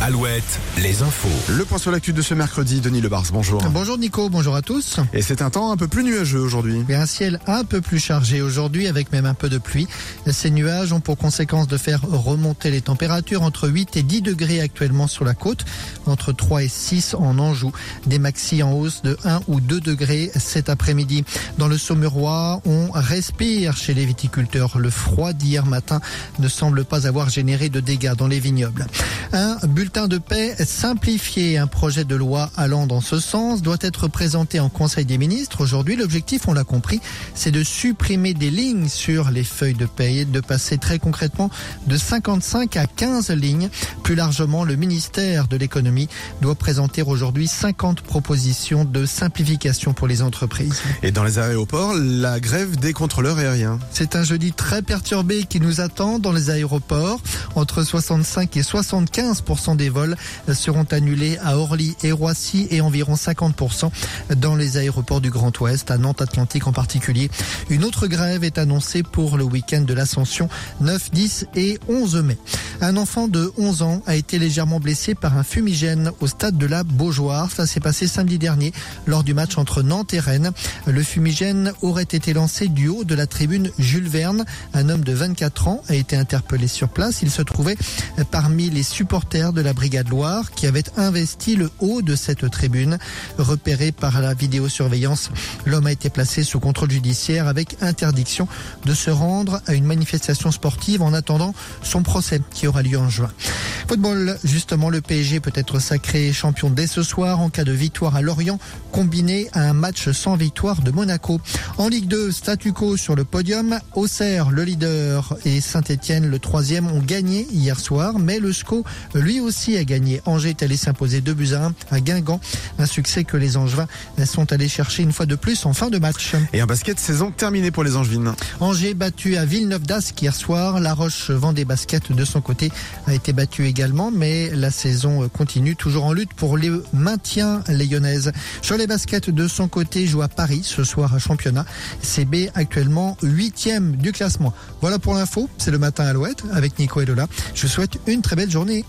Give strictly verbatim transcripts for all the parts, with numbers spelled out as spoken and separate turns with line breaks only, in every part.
Alouette, les infos.
Le point sur l'actu de ce mercredi, Denis Lebars, bonjour.
Bonjour Nico, bonjour à tous.
Et c'est un temps un peu plus nuageux aujourd'hui.
Et un ciel un peu plus chargé aujourd'hui avec même un peu de pluie. Ces nuages ont pour conséquence de faire remonter les températures entre huit et dix degrés actuellement sur la côte, entre trois et six en Anjou. Des maxis en hausse de un ou deux degrés cet après-midi. Dans le Saumurois, on respire chez les viticulteurs. Le froid d'hier matin ne semble pas avoir généré de dégâts dans les vignobles. Un bulletin de paie simplifié, un projet de loi allant dans ce sens, doit être présenté en Conseil des ministres. Aujourd'hui, l'objectif, on l'a compris, c'est de supprimer des lignes sur les feuilles de paie, de passer très concrètement de cinquante-cinq à quinze lignes. Plus largement, le ministère de l'économie doit présenter aujourd'hui cinquante propositions de simplification pour les entreprises.
Et dans les aéroports, la grève des contrôleurs aériens.
C'est un jeudi très perturbé qui nous attend dans les aéroports. Entre soixante-cinq et soixante-quinze pour cent des vols seront annulés à Orly et Roissy et environ cinquante pour cent dans les aéroports du Grand Ouest, à Nantes Atlantique en particulier. Une autre grève est annoncée pour le week-end de l'Ascension, neuf, dix et onze mai. Un enfant de onze ans a été légèrement blessé par un fumigène au stade de la Beaujoire. Ça s'est passé samedi dernier lors du match entre Nantes et Rennes. Le fumigène aurait été lancé du haut de la tribune Jules Verne. Un homme de vingt-quatre ans a été interpellé sur place. Il se trouvait parmi les supporters de la Brigade Loire qui avaient investi le haut de cette tribune. Repéré par la vidéosurveillance, l'homme a été placé sous contrôle judiciaire avec interdiction de se rendre à une manifestation sportive en attendant son procès qui aura lieu en juin. Football, justement, le P S G peut être sacré champion dès ce soir en cas de victoire à Lorient, combiné à un match sans victoire de Monaco. En Ligue deux, statu quo sur le podium. Auxerre, le leader, et Saint-Etienne, le troisième, ont gagné hier soir, mais le S C O, lui aussi, a gagné. Angers est allé s'imposer deux buts à un à Guingamp, un succès que les Angevins sont allés chercher une fois de plus en fin de match.
Et un basket, saison terminée pour les Angevines.
Angers battu à Villeneuve d'Ascq hier soir. La Roche Vendée Basket de son côté a été battue également, mais la saison continue, toujours en lutte pour le maintien lyonnaises. Cholet Basket de son côté joue à Paris ce soir à championnat. C B actuellement huitième du classement. Voilà pour l'info, c'est le matin à Alouette avec Nico et Lola. Je vous souhaite une très belle journée.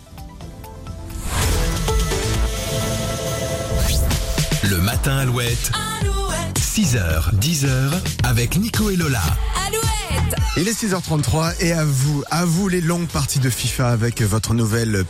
Le matin Alouette, Alouette. six heures, dix heures avec Nico et Lola.
Alouette. Il est six heures trente-trois et à vous, à vous les longues parties de FIFA avec votre nouvelle